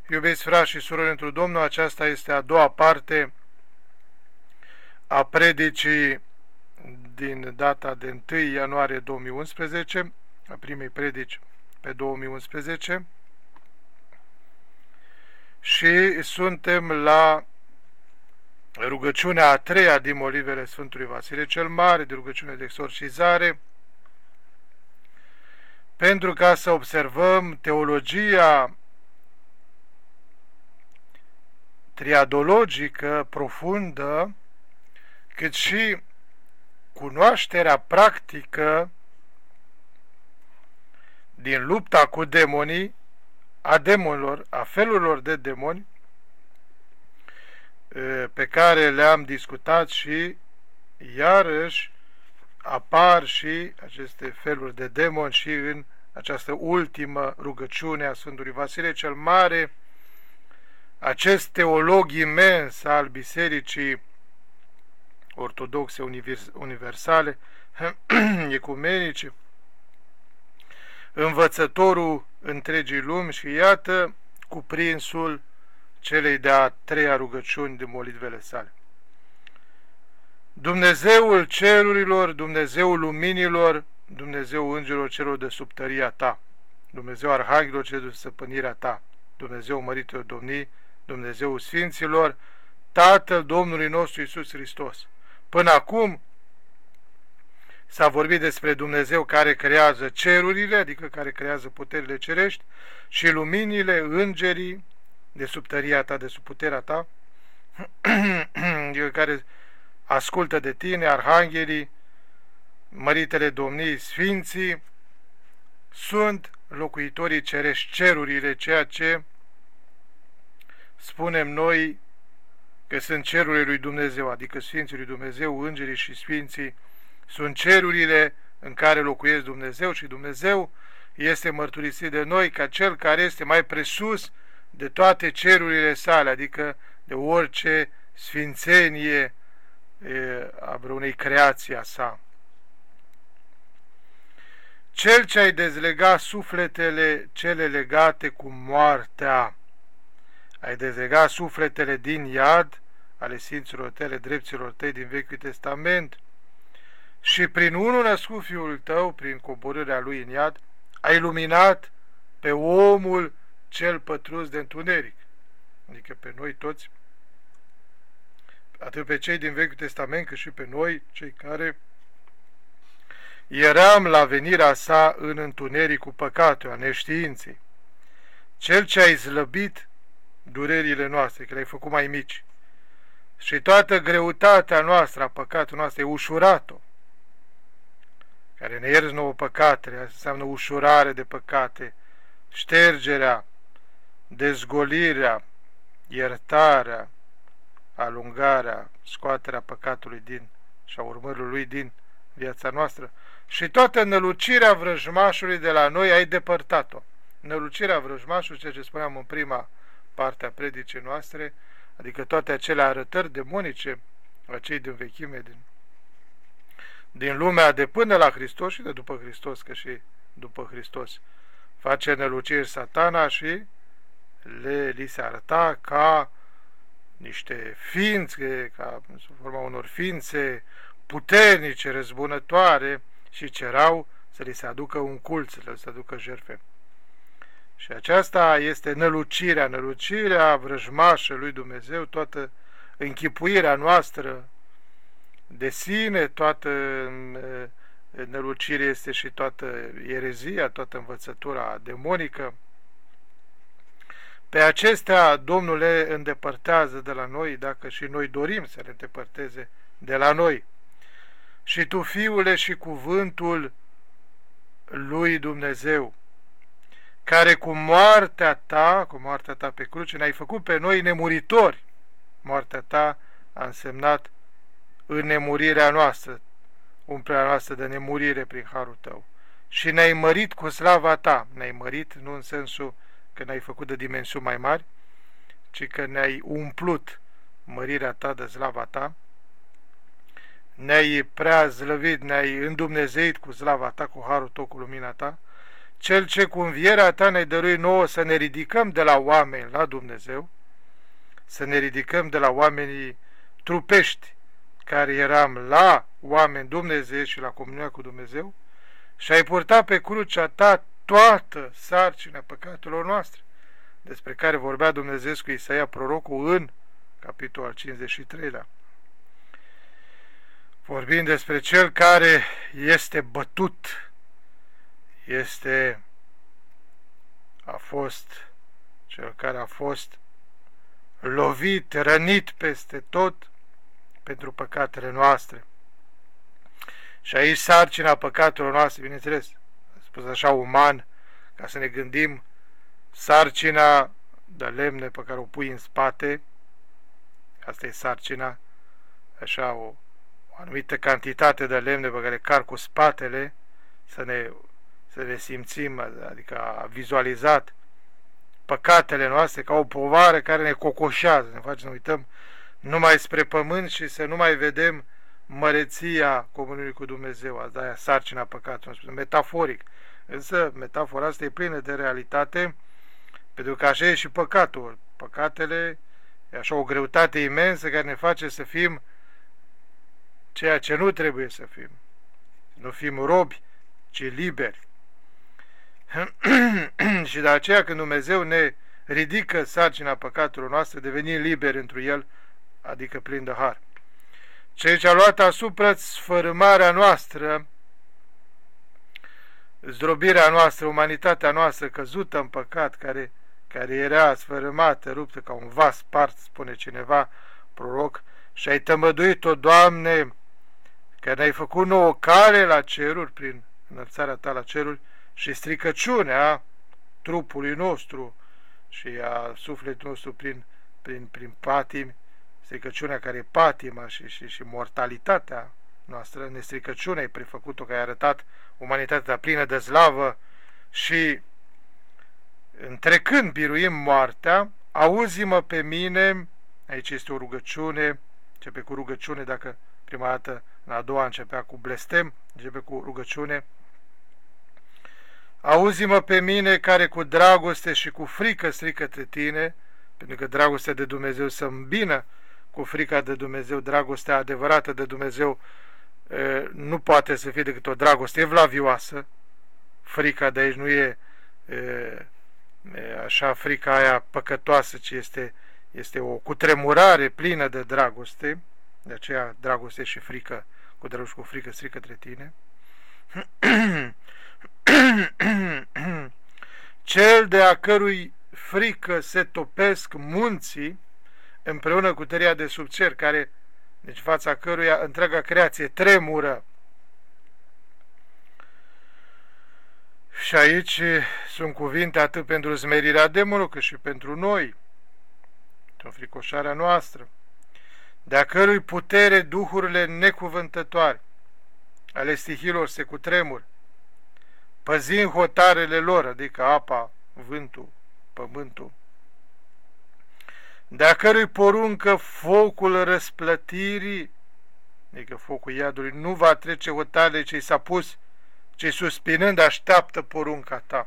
Iubiți frați și surori întru Domnul, aceasta este a doua parte a predicii din data de 1 ianuarie 2011, a primei predici pe 2011, și suntem la rugăciunea a treia din molivele Sfântului Vasile cel Mare, de rugăciune de exorcizare, pentru ca să observăm teologia triadologică profundă, cât și cunoașterea practică din lupta cu demonii, a demonilor, a felurilor de demoni, pe care le-am discutat și iarăși apar și aceste feluri de demoni și în această ultimă rugăciune a Sfântului Vasile cel Mare, acest teolog imens al Bisericii Ortodoxe Universale, ecumenice, învățătorul întregii lumi, și iată cuprinsul celei de-a treia rugăciuni de molitvele sale. Dumnezeul cerurilor, Dumnezeul luminilor, Dumnezeul îngerilor celor de sub tăria ta, Dumnezeu arhanghelilor celor de stăpânirea ta, Dumnezeu măritelor domnii, Dumnezeul sfinților, Tatăl Domnului nostru Iisus Hristos. Până acum s-a vorbit despre Dumnezeu care creează cerurile, adică care creează puterile cerești, și luminile, îngerii de sub tăria ta, de sub puterea ta, care ascultă de tine, arhanghelii, măritele domnii, sfinții, sunt locuitorii cerești, cerurile, ceea ce spunem noi că sunt cerurile lui Dumnezeu, adică Sfinții lui Dumnezeu, îngerii și sfinții, sunt cerurile în care locuiesc Dumnezeu, și Dumnezeu este mărturisit de noi ca Cel care este mai presus de toate cerurile sale, adică de orice sfințenie a vreunei creații a sa. Cel ce ai dezlegat sufletele cele legate cu moartea, ai dezlegat sufletele din iad, ale sfinților tale, drepților tăi din Vechiul Testament, și prin unul născut Fiul tău, prin coborârea lui în iad, ai luminat pe omul cel pătrus de întuneric, adică pe noi toți, atât pe cei din Vechiul Testament, cât și pe noi, cei care eram la venirea sa în întunericul păcatului, a neștiinței. Cel ce ai slăbit durerile noastre, că le-ai făcut mai mici, și toată greutatea noastră, a păcatului noastră, e ușurat-o, care ne ierzi nouă păcatele, înseamnă ușurare de păcate, ștergerea, dezgolirea, iertarea, alungarea, scoaterea păcatului din și a urmărilor lui din viața noastră, și toată nălucirea vrăjmașului de la noi ai depărtat-o. Nălucirea vrăjmașului, ceea ce spuneam în prima parte a predicii noastre, adică toate acele arătări demonice a cei din vechime, din lumea de până la Hristos și de după Hristos, că și după Hristos face năluciri Satana și li se arăta ca niște ființe, ca sub forma unor ființe puternice, răzbunătoare, și cerau să li se aducă un cult, să li se aducă jertfe. Și aceasta este nălucirea vrăjmașă lui Dumnezeu, toată închipuirea noastră de sine, toată nălucire este și toată erezia, toată învățătura demonică. Pe acestea Domnul le îndepărtează de la noi, dacă și noi dorim să le îndepărteze de la noi. Și tu, Fiule și cuvântul lui Dumnezeu, care cu moartea ta pe cruce, ne-ai făcut pe noi nemuritori. Moartea ta a însemnat înnemurirea noastră, umplerea noastră de nemurire prin harul tău. Și ne-ai mărit cu slava ta. Ne-ai mărit nu în sensul că ne-ai făcut de dimensiuni mai mari, ci că ne-ai umplut mărirea ta de slava ta, ne-ai prea slăvit, ne-ai îndumnezeit cu slava ta, cu harul tău, cu lumina ta, Cel ce cu învierea ta ne dărui nouă să ne ridicăm de la oameni la Dumnezeu, să ne ridicăm de la oamenii trupești, care eram la oameni Dumnezeu și la comunia cu Dumnezeu, și ai purtat pe crucea ta toată sarcina păcatelor noastre, despre care vorbea Dumnezeu cu Isaia prorocul în capitolul al 53-lea. Vorbind despre cel care este bătut, a fost cel care a fost lovit, rănit peste tot pentru păcatele noastre. Și aici sarcina păcatelor noastre, bineînțeles, spus așa uman, ca să ne gândim, sarcina de lemne pe care o pui în spate, asta e sarcina, așa o anumită cantitate de lemne pe care car cu spatele, să ne simțim, adică a vizualizat păcatele noastre ca o povară care ne cocoșează, ne face să ne uităm numai spre pământ și să nu mai vedem măreția comuniunii cu Dumnezeu, asta e sarcina păcatului, metaforic. Însă metafora asta e plină de realitate, pentru că așa e și păcatul. Păcatele e așa o greutate imensă care ne face să fim ceea ce nu trebuie să fim. Nu fim robi, ci liberi. Și de aceea când Dumnezeu ne ridică sarcina păcatelor noastre, devenim liberi întru El, adică plin de har. Cel ce a luat asupra sfărâmarea noastră, zdrobirea noastră, umanitatea noastră căzută în păcat, care era sfărâmată, ruptă ca un vas spart, spune cineva, proroc, și ai tămăduit-o, Doamne, că ne-ai făcut nouă cale la ceruri, prin înălțarea ta la ceruri, și stricăciunea trupului nostru și a sufletului nostru prin patimi, stricăciunea care e patima și mortalitatea noastră, nestricăciunea e prefăcut-o, că ai arătat umanitatea plină de slavă și întrecând biruim moartea, auzi-mă pe mine, aici este o rugăciune, începe cu rugăciune, dacă prima dată în a doua începea cu blestem, începe cu rugăciune, auzi-mă pe mine care cu dragoste și cu frică stric către tine, pentru că dragostea de Dumnezeu se îmbină cu frica de Dumnezeu, dragostea adevărată de Dumnezeu nu poate să fie decât o dragoste evlavioasă. Frica de aici nu e așa frica aia păcătoasă, ci este o cutremurare plină de dragoste, de aceea dragoste și frică, cu dragoste cu frică stric către tine. Cel de a cărui frică se topesc munții împreună cu tăria de sub cer, care, deci fața căruia întreaga creație tremură. Și aici sunt cuvinte atât pentru smerirea demonului, cât și pentru noi, pentru fricoșarea noastră, de-a cărui putere duhurile necuvântătoare ale stihilor se cutremur, păzind hotarele lor, adică apa, vântul, pământul, de-a cărui poruncă focul răsplătirii, adică focul iadului, nu va trece hotarele ce-i s-a pus, ci suspinând așteaptă porunca ta,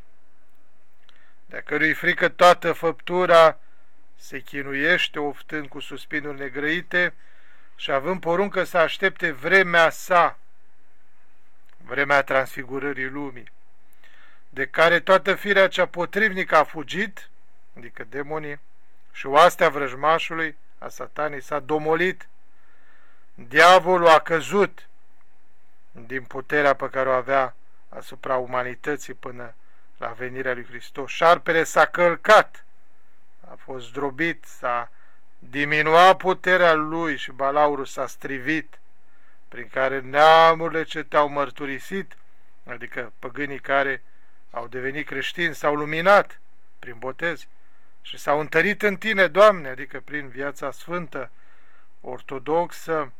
de-a cărui frică toată făptura se chinuiește, oftând cu suspinuri negrăite și având poruncă să aștepte vremea sa, vremea transfigurării lumii, de care toată firea cea potrivnică a fugit, adică demonii, și oastea vrăjmașului, a satanii, s-a domolit, diavolul a căzut din puterea pe care o avea asupra umanității până la venirea lui Hristos. Șarpele s-a călcat, a fost zdrobit, s-a diminuat puterea lui și balaurul s-a strivit, prin care neamurile ce te-au mărturisit, adică păgânii care au devenit creștini, s-au luminat prin botez și s-au întărit în tine, Doamne, adică prin viața sfântă, ortodoxă,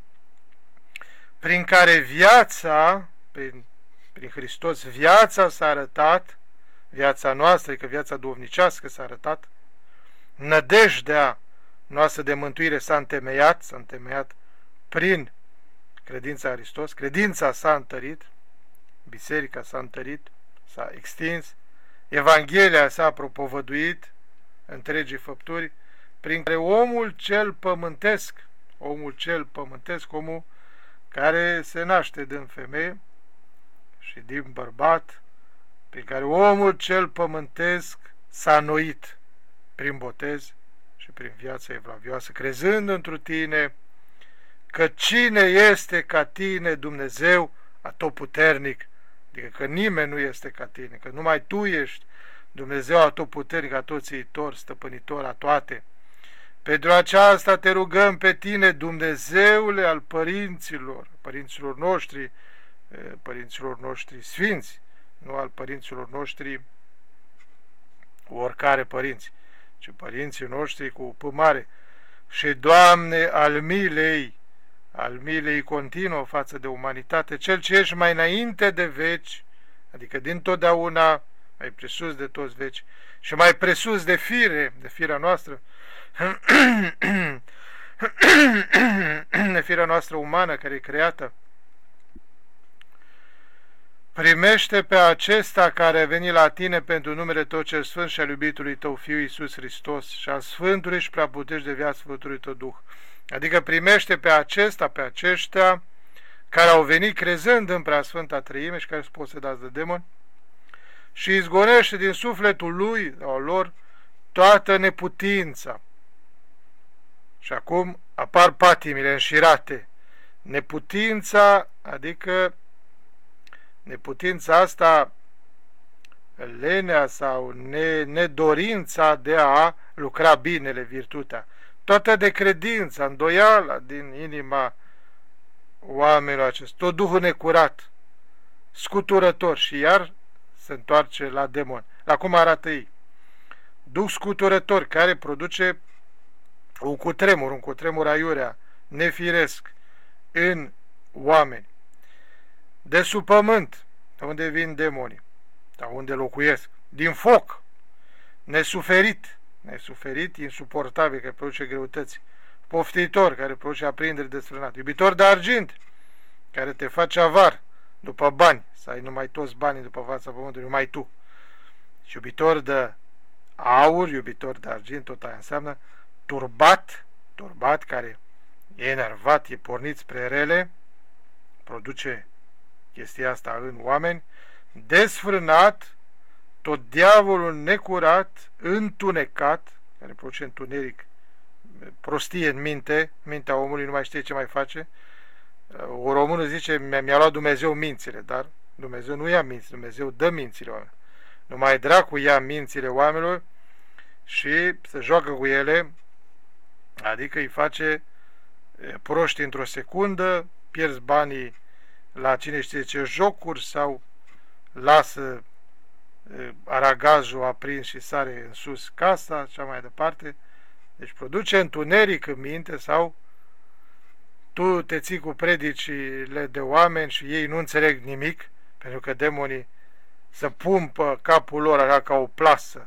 prin care viața, prin Hristos, viața s-a arătat, viața noastră, adică viața duhovnicească s-a arătat, nădejdea noastră de mântuire s-a întemeiat prin credința în Hristos, credința s-a întărit, biserica s-a întărit, s-a extins, Evanghelia s-a propovăduit, întregii făpturi, prin care omul cel pământesc, omul care se naște din femeie și din bărbat, prin care omul cel pământesc s-a înnoit prin botez și prin viața evlavioasă, crezând întru tine că cine este ca tine, Dumnezeu atotputernic, adică că nimeni nu este ca tine, că numai tu ești Dumnezeu atotputernic, atotțiitor, stăpânitor a toate. Pentru aceasta te rugăm pe tine, Dumnezeule al părinților noștri sfinți, nu al părinților noștri oricare părinți, ci părinții noștri cu P mare. Și, Doamne, al milei continuă față de umanitate, cel ce ești mai înainte de veci, adică dintotdeauna, mai presus de toți veci, și mai presus de firea noastră, de firea noastră umană care e creată. Primește pe acesta care a venit la tine pentru numele Tău cel Sfânt și al iubitului Tău Fiu Iisus Hristos și al Sfântului și Preaputești de viață Sfântului Tău Duh. Adică primește pe aceștia care au venit crezând în Preasfânta Treime și care sunt posedați de demoni și izgonește din sufletul lui, lor, toată neputința. Și acum apar patimile înșirate. Neputința, adică neputința asta, lenea sau nedorința de a lucra binele, virtutea. Toată decredința, îndoiala din inima oamenilor acestor, tot duhul necurat, scuturător, și iar se întoarce la demon. La cum arată ei? Duh scuturător care produce un cutremur aiurea, nefiresc, în oameni. De sub pământ, de unde vin demonii, de unde locuiesc, din foc, nesuferit, insuportabil, care produce greutăți, poftitor, care produce aprindere desfrânată, iubitor de argint, care te face avar după bani, să ai numai toți banii după fața pământului, numai tu, și iubitor de aur, iubitor de argint, tot aia înseamnă turbat, care e enervat, e pornit spre rele, produce chestia asta în oameni, desfrânat, tot diavolul necurat, întunecat, care produce întuneric, prostie în mintea omului, nu mai știe ce mai face. O română zice, mi-a luat Dumnezeu mințile, dar Dumnezeu nu ia minți, Dumnezeu dă mințile oamenilor. Numai dracu ia mințile oamenilor și se joacă cu ele, adică îi face proști într-o secundă, pierzi banii la cine știe ce jocuri sau lasă aragajul aprins și sare în sus casa, așa mai departe. Deci produce întuneric în minte sau tu te ții cu predicile de oameni și ei nu înțeleg nimic, pentru că demonii se pumpă capul lor așa ca o plasă,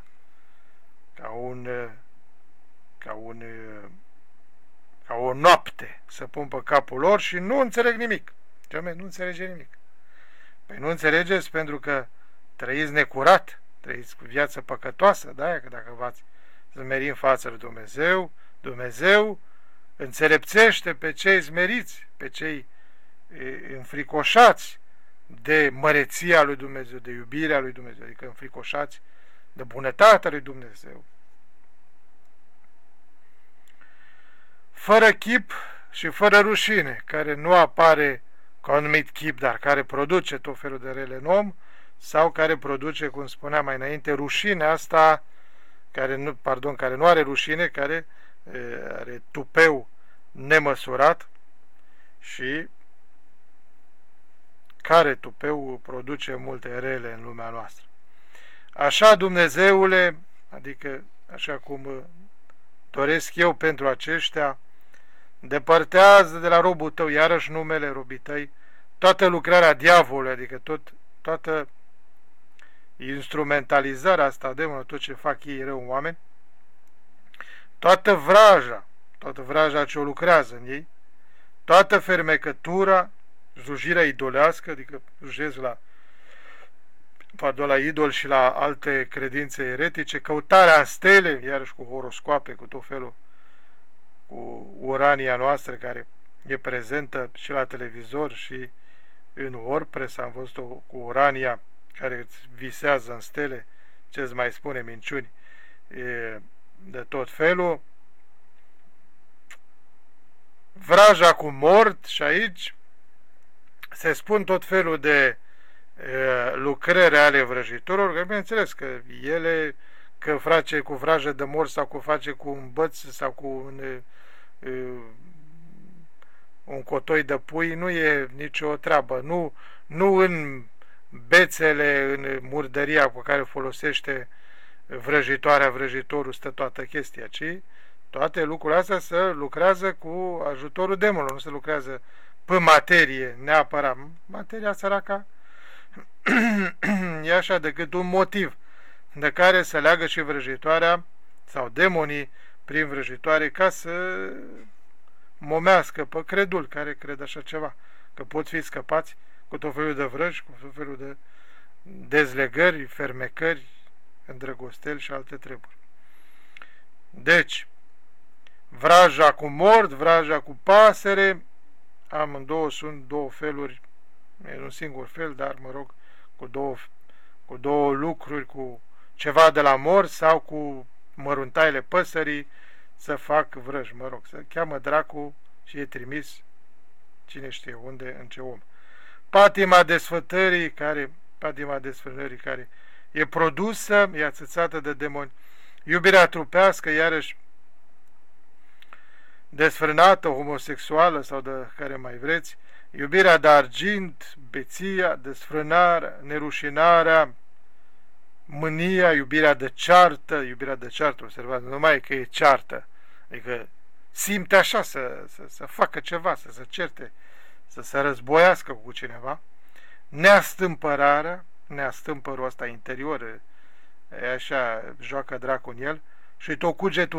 ca o noapte, se pumpă capul lor și nu înțeleg nimic. Nu înțelege nimic. Păi nu înțelegeți pentru că trăiți necurat, trăiți cu viață păcătoasă, da? Că dacă v-ați zmeri în fața lui Dumnezeu, Dumnezeu înțelepțește pe cei zmeriți, pe cei înfricoșați de măreția lui Dumnezeu, de iubirea lui Dumnezeu, adică înfricoșați de bunătatea lui Dumnezeu. Fără chip și fără rușine, care nu apare cu un anumit chip, dar care produce tot felul de rele în om, sau care produce, cum spuneam mai înainte, rușinea asta, care nu are rușine, care are tupeu nemăsurat și care tupeu produce multe rele în lumea noastră. Așa, Dumnezeule, adică așa cum doresc eu pentru aceștia, depărtează de la robul tău, iarăși numele robii tăi, toată lucrarea diavolului, adică toată instrumentalizarea asta demonului, tot ce fac ei rău în oameni, toată vraja ce o lucrează în ei, toată fermecătura, slujirea idolească, adică slujesc la idol și la alte credințe eretice, căutarea în stele, iarăși cu horoscoape, cu tot felul, cu urania noastră care e prezentă și la televizor și în WordPress. Am văzut-o cu urania care îți visează în stele, ce-ți mai spune, minciuni de tot felul. Vraja cu mort, și aici se spun tot felul de lucrări ale vrăjitorilor, că bineînțeles că ele, că face cu vrajă de mort sau cu face cu un băț sau cu un cotoi de pui, nu e nicio treabă. Nu în bețele, în murdăria cu care folosește vrăjitorul stă toată chestia, ci toate lucrurile astea se lucrează cu ajutorul demonilor, nu se lucrează pe materie neapărat. Materia săraca e așa decât un motiv de care se leagă și vrăjitoarea sau demonii prin vrăjitoare ca să momească pe credul care cred așa ceva, că pot fi scăpați cu tot felul de vrăji, cu tot felul de dezlegări, fermecări, îndrăgosteli și alte treburi. Deci, vraja cu mort, vraja cu pasăre, amândouă sunt două feluri, e un singur fel, dar mă rog, cu două lucruri, cu ceva de la mort sau cu măruntaile păsării să fac vrăji, mă rog, să cheamă dracu și e trimis cine știe unde, în ce om. Patima desfătării care e produsă, e ațățată de demoni. Iubirea trupească, iarăși desfrânată, homosexuală sau de care mai vreți, iubirea de argint, beția, desfrânarea, nerușinarea, mânia, iubirea de ceartă, observați, nu numai că e ceartă, adică simte așa să facă ceva, să se certe, să se războiască cu cineva, neastâmpărul ăsta interior, e așa, joacă dracu în el, și tot cugetul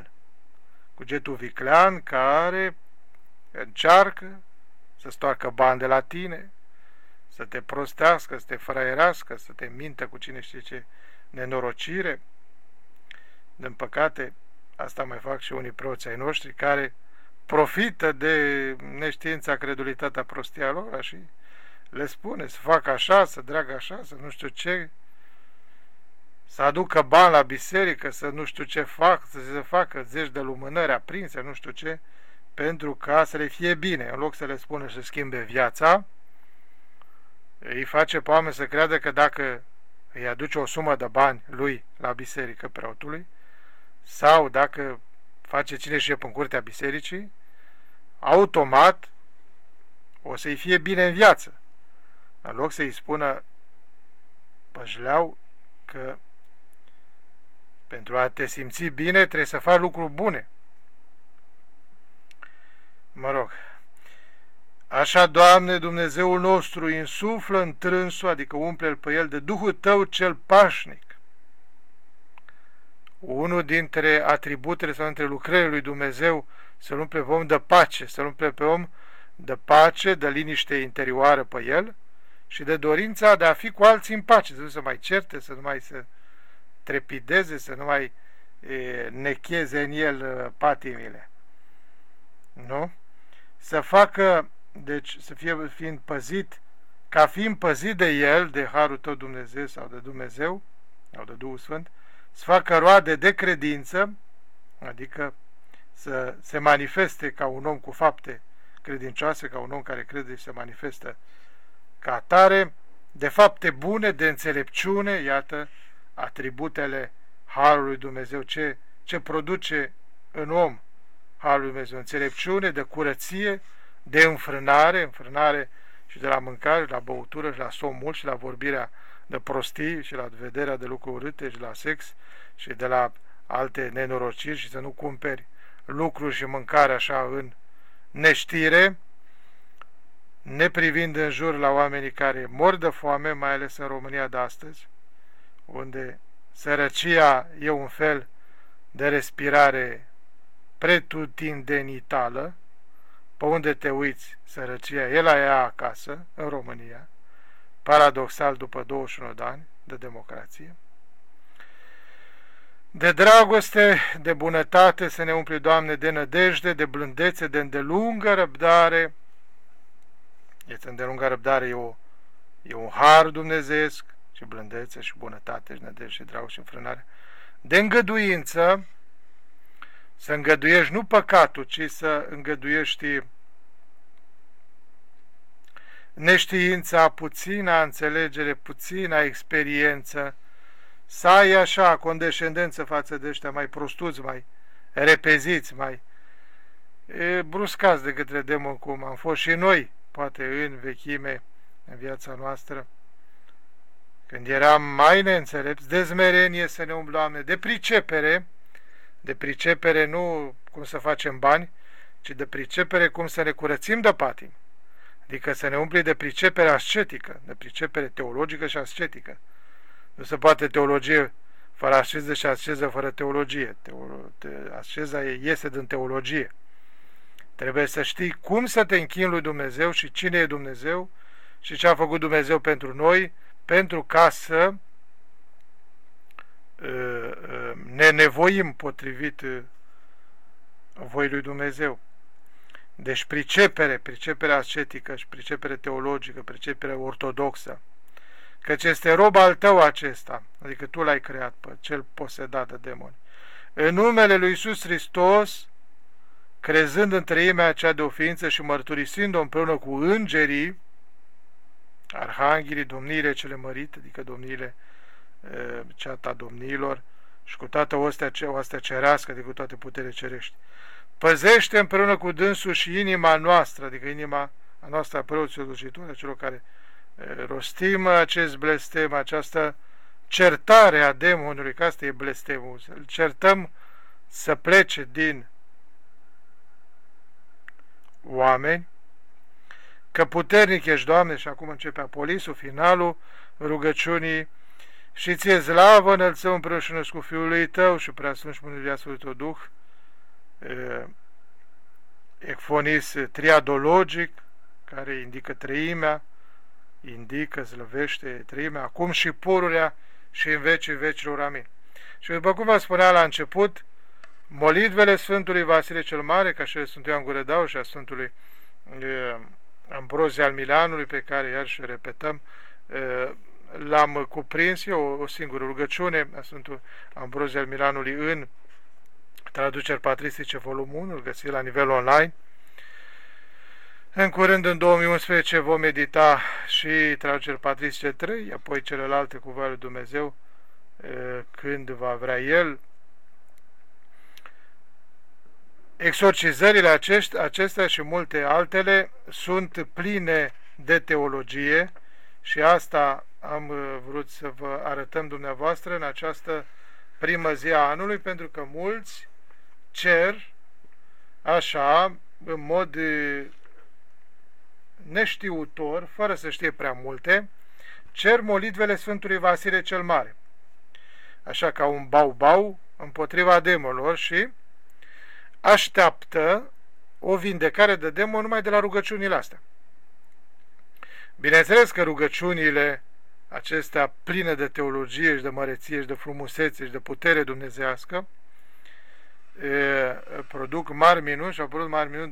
viclean care încearcă să stoarcă bani de la tine, să te prostească, să te fraierească, să te mintă cu cine știe ce nenorocire. Din păcate, asta mai fac și unii preoți ai noștri care profită de neștiința, credulitatea, prostia lor și le spune să facă așa, să dragă așa, să nu știu ce, să aducă bani la biserică, să nu știu ce fac, să se facă zeci de lumânări aprinse, nu știu ce, pentru ca să le fie bine. În loc să le spună să schimbe viața, îi face pe oameni să creadă că dacă îi aduce o sumă de bani lui la biserică, preotului, sau dacă face cine știe în curtea bisericii, automat o să-i fie bine în viață. În loc să-i spună păjleau că pentru a te simți bine trebuie să faci lucruri bune. Mă rog, așa, Doamne, Dumnezeul nostru, insuflă în trânsul, adică umple-l pe el de Duhul Tău cel pașnic. Unul dintre atributele sau dintre lucrările lui Dumnezeu să-l umple pe om de pace, să-l umple pe om de pace, de liniște interioară pe el și de dorința de a fi cu alții în pace, să nu se mai certe, să nu mai se trepideze, să nu mai necheze în el patimile. Nu? Să facă, deci să fie fiind păzit, ca fiind păzit de el, de harul Tău Dumnezeu sau de Dumnezeu, sau de Duhul Sfânt, să facă roade de credință, adică să se manifeste ca un om cu fapte credincioase, ca un om care crede și se manifestă ca atare, de fapte bune, de înțelepciune, iată, atributele harului Dumnezeu, ce produce în om harul Dumnezeu, înțelepciune, de curăție, de înfrânare și de la mâncare, la băutură și la somn mult și la vorbirea de prostii și la vederea de lucruri urâte și la sex și de la alte nenorociri și să nu cumperi lucruri și mâncare așa în neștire, neprivind în jur la oamenii care mor de foame, mai ales în România de astăzi, unde sărăcia e un fel de respirare pretutindenitală, pe unde te uiți, sărăcia e la ea acasă, în România, paradoxal după 21 de ani de democrație. De dragoste, de bunătate să ne umpli, Doamne, de nădejde, de blândețe, de îndelungă răbdare. Este îndelungă răbdare, e un har dumnezeiesc, și blândețe, și bunătate, și nădejde, și dragoste, și înfrânare. De îngăduință, să îngăduiești nu păcatul, ci să îngăduiești neștiința, puțina înțelegere, puțina experiență, să ai așa condescendență față de ăștia mai prostuți, mai repeziți, mai bruscați de către demon, cum am fost și noi, poate în vechime, în viața noastră, când eram mai neînțelepți, de smerenie să ne umblăm, Doamne, de pricepere nu cum să facem bani, ci de pricepere cum să ne curățim de patim, adică să ne umpli de pricepere ascetică, de pricepere teologică și ascetică. Nu se poate teologie fără asceză și asceză fără teologie. Asceza iese din teologie. Trebuie să știi cum să te închini lui Dumnezeu și cine e Dumnezeu și ce a făcut Dumnezeu pentru noi, pentru ca să ne nevoim potrivit voii lui Dumnezeu. Deci pricepere ascetică și pricepere teologică, pricepere ortodoxă, căci este rob al tău acesta, adică tu l-ai creat pe cel posedat de demoni. În numele lui Iisus Hristos, crezând în treimea aceea de o ființă și mărturisind-o împreună cu îngerii, arhanghelii, domniile cele mărite, adică domniile ceata domniilor, și cu toată ostea cerească, adică cu toate puterile cerești. Păzește împreună cu dânsul și inima noastră, adică inima a noastră a preoților slujitori, a celor care rostim acest blestem, această certare a demonului, că asta e blestemul, îl certăm să plece din oameni, că puternic ești, Doamne, și acum începe apolisul, finalul rugăciunii, și ție slavă înălțăm împreună și cu Fiul lui Tău și preasfânt și mântuirea Sfântului Duh, ecfonis triadologic, care indică treimea, indică, slăvește treimea, acum și pururea și în vecii vecilor. Amin. Și după cum vă spunea la început, molitvele Sfântului Vasile cel Mare, ca și Sfântul Ioan Gură de Aur și a Sfântului Ambrozie al Milanului, pe care iar și repetăm, l-am cuprins eu, o singură rugăciune a Sfântului Ambrozie al Milanului în traduceri patristice volumul 1, îl găsiți la nivel online. În curând, în 2011, vom edita și traduceri patristice 3, apoi celelalte cu voia lui Dumnezeu, când va vrea El. Exorcizările acestea și multe altele sunt pline de teologie și asta am vrut să vă arătăm dumneavoastră în această primă zi a anului, pentru că mulți cer așa, în mod neștiutor, fără să știe prea multe, cer molitvele Sfântului Vasile cel Mare, așa ca un bau-bau împotriva demonilor, și așteaptă o vindecare de demon numai de la rugăciunile astea. Bineînțeles că rugăciunile acestea pline de teologie și de măreție și de frumusețe și de putere dumnezeiască produc mari minuni și au produs mari minuni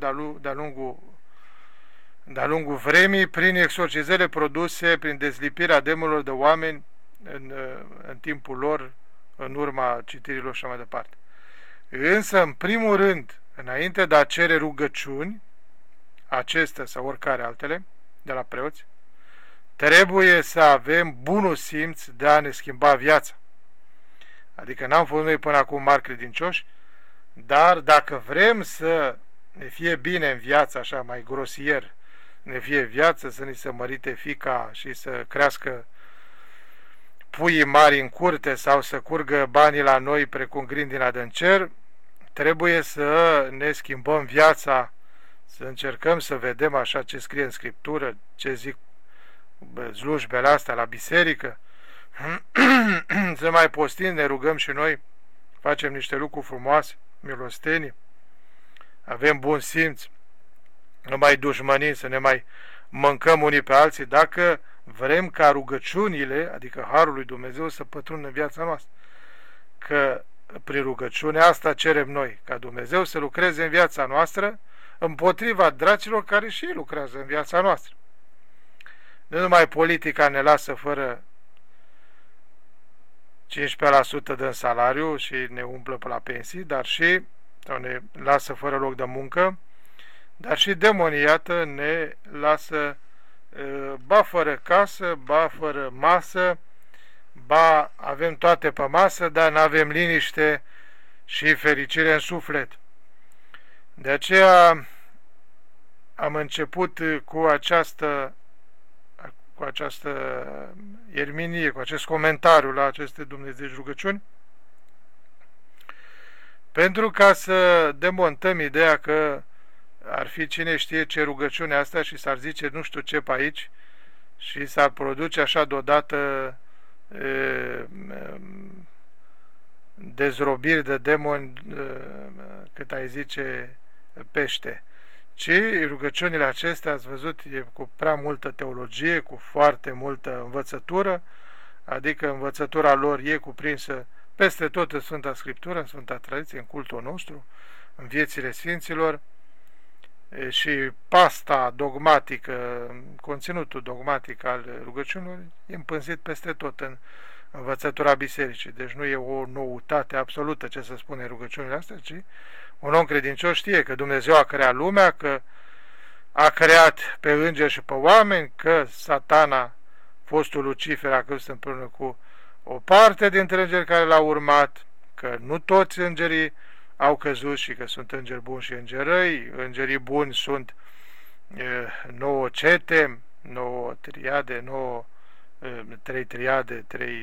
de-a lungul vremii prin exorcizările produse prin dezlipirea demonilor de oameni în timpul lor, în urma citirilor și așa mai departe. Însă, în primul rând, înainte de a cere rugăciuni, acestea sau oricare altele, de la preoți, trebuie să avem bunul simț de a ne schimba viața. Adică n-am fost noi până acum mari credincioși, dar dacă vrem să ne fie bine în viață, așa mai grosier, ne fie viață, să ni se mărite fica și să crească puii mari în curte sau să curgă banii la noi precum grindina din cer, trebuie să ne schimbăm viața, să încercăm să vedem așa ce scrie în Scriptură, ce zic slujbele astea la biserică, să mai postim, ne rugăm și noi, facem niște lucruri frumoase, milostenii, avem bun simț, nu mai dușmănim, să ne mai mâncăm unii pe alții. Dacă vrem ca rugăciunile, adică Harul lui Dumnezeu, să pătrundă în viața noastră. Că prin rugăciunea asta cerem noi, ca Dumnezeu să lucreze în viața noastră, împotriva dracilor care și ei lucrează în viața noastră. Nu numai politica ne lasă fără 15% din salariu și ne umplă pe la pensii, dar și, sau ne lasă fără loc de muncă, dar și demonii, iată, ne lasă ba fără casă, ba fără masă, ba avem toate pe masă, dar nu avem liniște și fericire în suflet. De aceea am început cu această ierminie, cu acest comentariu la aceste Dumnezeu rugăciuni, pentru ca să demontăm ideea că ar fi cine știe ce rugăciune asta și s-ar zice nu știu ce pe aici și s-ar produce așa deodată dezrobiri de demoni, cât ai zice pește. Ci rugăciunile acestea, ați văzut, e cu prea multă teologie, cu foarte multă învățătură, adică învățătura lor e cuprinsă peste tot în Sfânta Scriptură, în Sfânta Tradiție, în cultul nostru, în viețile Sfinților, și pasta dogmatică, conținutul dogmatic al rugăciunilor e împânzit peste tot în învățătura bisericii. Deci nu e o noutate absolută ce să spune rugăciunile astea, ci un om credincios știe că Dumnezeu a creat lumea, că a creat pe îngeri și pe oameni, că Satana, fostul Lucifer, a căzut împreună cu o parte dintre îngeri care l-au urmat, că nu toți îngerii au căzut și că sunt îngeri buni și îngeri răi. Îngerii buni sunt 9 cete, 9 triade, 3 triade,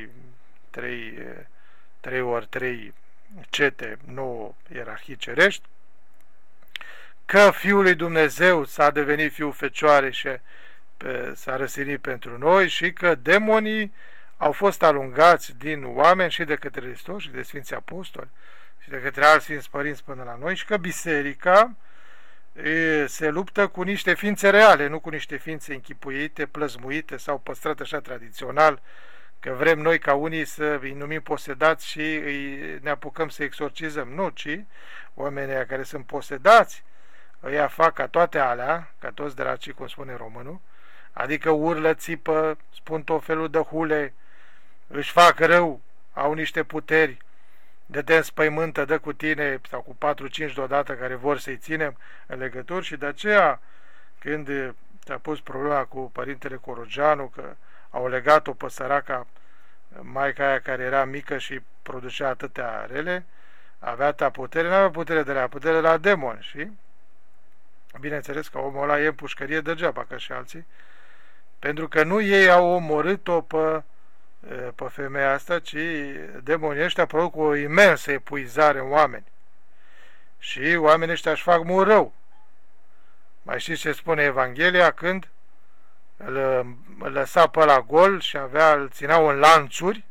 3 ori 3 cete, 9 ierarhii cerești, că Fiul lui Dumnezeu s-a devenit Fiul Fecioare și s-a răstignit pentru noi și că demonii au fost alungați din oameni și de către Hristos și de Sfinții Apostoli și de către alți Sfinți Părinți până la noi și că Biserica se luptă cu niște ființe reale, nu cu niște ființe închipuite, plăzmuite sau păstrate așa tradițional, că vrem noi ca unii să îi numim posedați și ne apucăm să exorcizăm. Nu, ci oamenii care sunt posedați îi fac ca toate alea, ca toți dracii, cum spune românul, adică urlă, țipă, spun tot felul de hule, își fac rău, au niște puteri, de te înspăimântă, dă cu tine, sau cu 4-5 deodată care vor să-i ținem în legături și de aceea, când s-a pus problema cu Părintele Corogeanu, că au legat-o pe săraca maica aia care era mică și producea atâtea rele, avea atâta putere, nu avea putere de la putere de la demon și bineînțeles că omul ăla e în pușcărie degeaba ca și alții, pentru că nu ei au omorât-o pe femeia asta, ci demonii ăștia produc o imensă epuizare în oameni și oamenii ăștia își fac mult rău. Mai știți ce spune Evanghelia când îl lăsa pe la gol și îl țineau în lanțuri,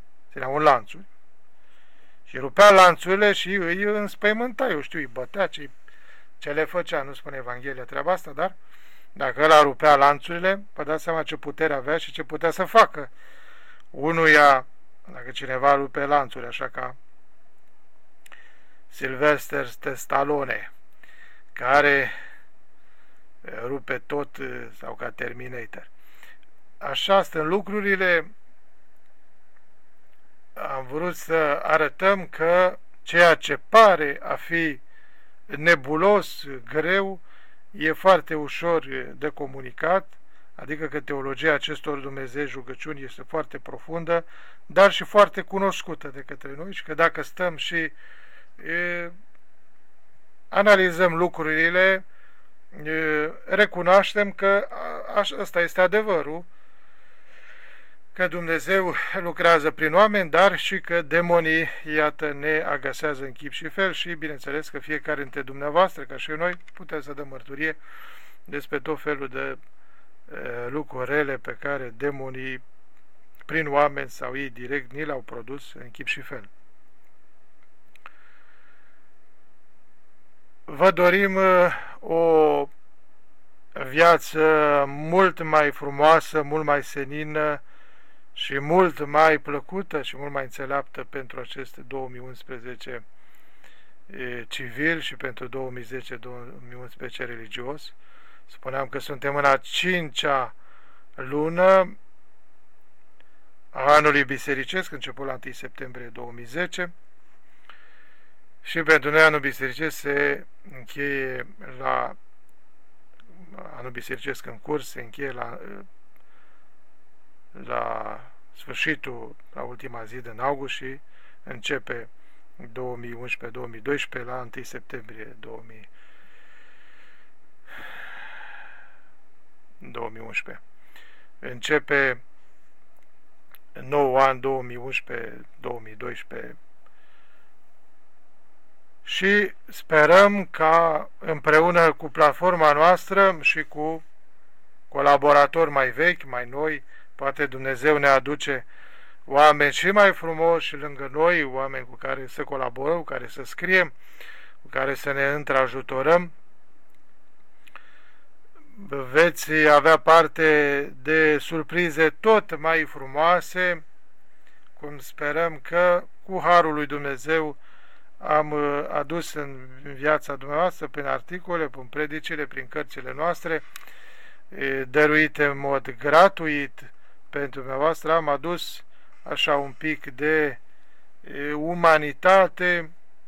și rupea lanțurile și îi înspăimânta, eu știu, îi bătea, ce le făcea, nu spune Evanghelia treaba asta, dar dacă ăla rupea lanțurile, vă dați seama ce putere avea și ce putea să facă unuia, dacă cineva rupe lanțuri, așa ca Sylvester Stallone, care rupe tot, sau ca Terminator. Așa sunt lucrurile. Am vrut să arătăm că ceea ce pare a fi nebulos, greu, e foarte ușor de comunicat, adică că teologia acestor Dumnezei rugăciuni este foarte profundă, dar și foarte cunoscută de către noi și că dacă stăm și analizăm lucrurile, recunoaștem că ăsta este adevărul, că Dumnezeu lucrează prin oameni, dar și că demonii, iată, ne agasează în chip și fel și, bineînțeles, că fiecare dintre dumneavoastră, ca și noi, puteți să dăm mărturie despre tot felul de lucruri rele pe care demonii, prin oameni sau ei direct, ni le-au produs în chip și fel. Vă dorim o viață mult mai frumoasă, mult mai senină și mult mai plăcută și mult mai înțeleaptă pentru acest 2011 civil și pentru 2010-2011 religios. Spuneam că suntem în a 5-a lună a anului bisericesc, început la 1 septembrie 2010, și pentru noi anul bisericesc se încheie la anul bisericesc în curs, se încheie la sfârșitul, la ultima zi din august și începe 2011-2012 la 1 septembrie 2011. Începe nou an 2011-2012 și sperăm ca împreună cu platforma noastră și cu colaboratori mai vechi, mai noi, poate Dumnezeu ne aduce oameni și mai frumoși și lângă noi, oameni cu care să colaborăm, cu care să scriem, cu care să ne întrajutorăm. Veți avea parte de surprize tot mai frumoase, cum sperăm că cu harul lui Dumnezeu am adus în viața dumneavoastră prin articole, prin predicile, prin cărțile noastre, dăruite în mod gratuit pentru dumneavoastră. Am adus așa un pic de umanitate,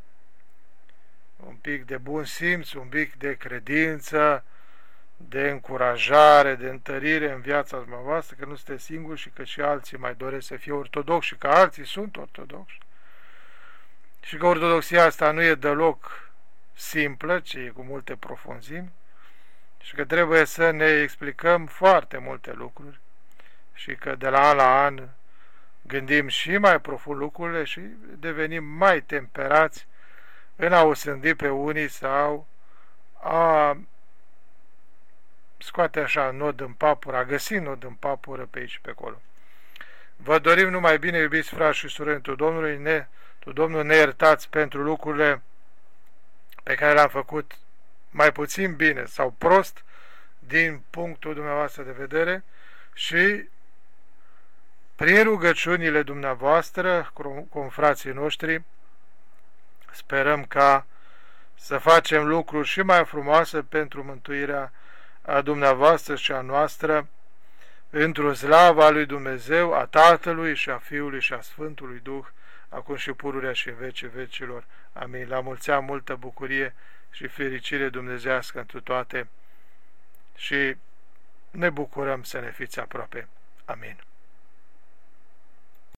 un pic de bun simț, un pic de credință, de încurajare, de întărire în viața dumneavoastră, că nu sunteți singuri și că și alții mai doresc să fie ortodoxi și că alții sunt ortodoxi. Și că ortodoxia asta nu e deloc simplă, ci e cu multe profunzimi și că trebuie să ne explicăm foarte multe lucruri și că de la an la an gândim și mai profund lucrurile și devenim mai temperați în a osândi pe unii sau a scoate așa nod în papură, a găsi nod în papură pe aici și pe acolo. Vă dorim numai bine, iubiți frați și surori întru Domnului, Domnul, ne iertați pentru lucrurile pe care le-am făcut mai puțin bine sau prost din punctul dumneavoastră de vedere și prin rugăciunile dumneavoastră, cu frații noștri, sperăm ca să facem lucruri și mai frumoase pentru mântuirea a dumneavoastră și a noastră, într-o slava lui Dumnezeu, a Tatălui și a Fiului și a Sfântului Duh, acum și pururea și în vecii vecilor. Amin. La mulți ani, multă bucurie și fericire dumnezească întru toate și ne bucurăm să ne fiți aproape. Amin.